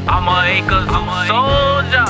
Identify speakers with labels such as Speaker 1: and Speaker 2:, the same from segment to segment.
Speaker 1: I'm a Acres soldier.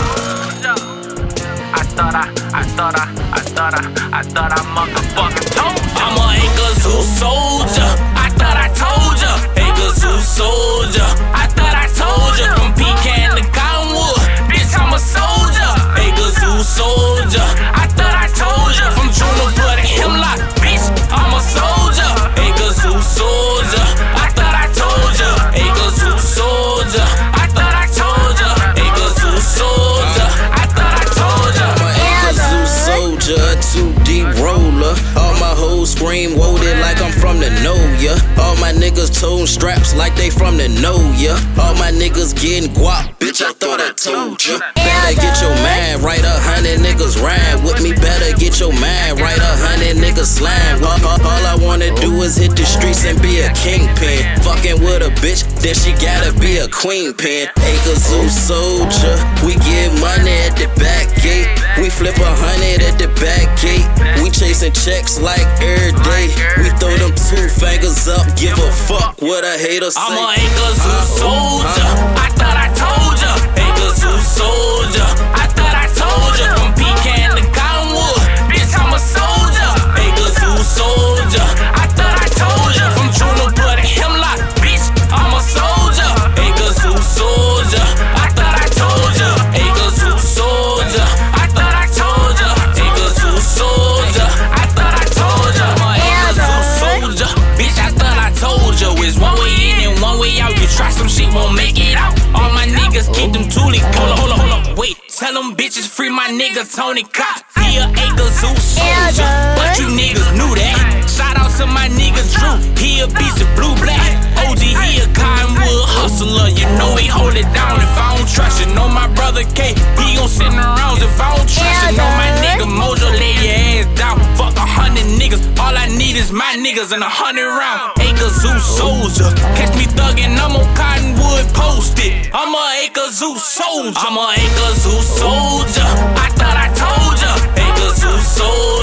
Speaker 1: I thought I motherfucking told ya. I'm a Acres soldier. I thought I told ya. Acres soldier. I thought I told ya. From Pecan to Cottonwood, bitch, I'm a soldier. Acres soldier. I thought I told ya. From Juniper to Hemlock, bitch, I'm a soldier. Acres soldier. I thought I told ya. Acres soldier. I thought I told ya. Acres soldier. I thought I told ya.
Speaker 2: I'm a Acres soldier, a 2D roller. All my hoes scream wounded like I'm from the know ya. All my niggas toting straps like they from the know ya. All my niggas getting guap, bitch, I thought I told ya. Better get your mind right, 100 niggas rhyme with me. Better get your mind right, 100 niggas slime. All I wanna do is hit the streets and be a kingpin. Fucking with a bitch, then she gotta be a queen pin. Acres soldier, we get money at the back gate. We flip 100 at the back gate. We chasing checks like every day. We throw them 2 fingers up, give a fuck what a hater say.
Speaker 1: I'm a Acres soldier. I thought I told ya. Acres soldier. I thought I told ya. From Pecan to Cottonwood, bitch, I'm a soldier. Acres soldier. I thought I told ya. From Juniper to Hemlock, bitch, I'm a soldier. Acres soldier. I thought I told ya. Acres soldier. I thought I told ya. Acres soldier. I thought I told ya. I'm a Acres soldier. Bitch, I thought I told ya. It's one way in and one way out. You try some shit, won't make it out. All my niggas keep them toolie. Hold up, wait. Tell them bitches free my nigga Tony Cox. He a Acres soldier, but you niggas knew that. Shout out to my nigga Drew. He a beast of blue black. OG, he a Cottonwood hustler. You know he hold it down if I don't trust you. Know my brother K, he gon' sit in the rounds if I don't trust you. Know my nigga Mojo, lay your ass down. Fuck 100 niggas. All I need is my niggas and 100 rounds. Acres soldier. Catch me thuggin', I'm on Cottonwood posted. I'm a Acres soldier. I'm a Acres soldier. I thought I told ya. Acres soldier.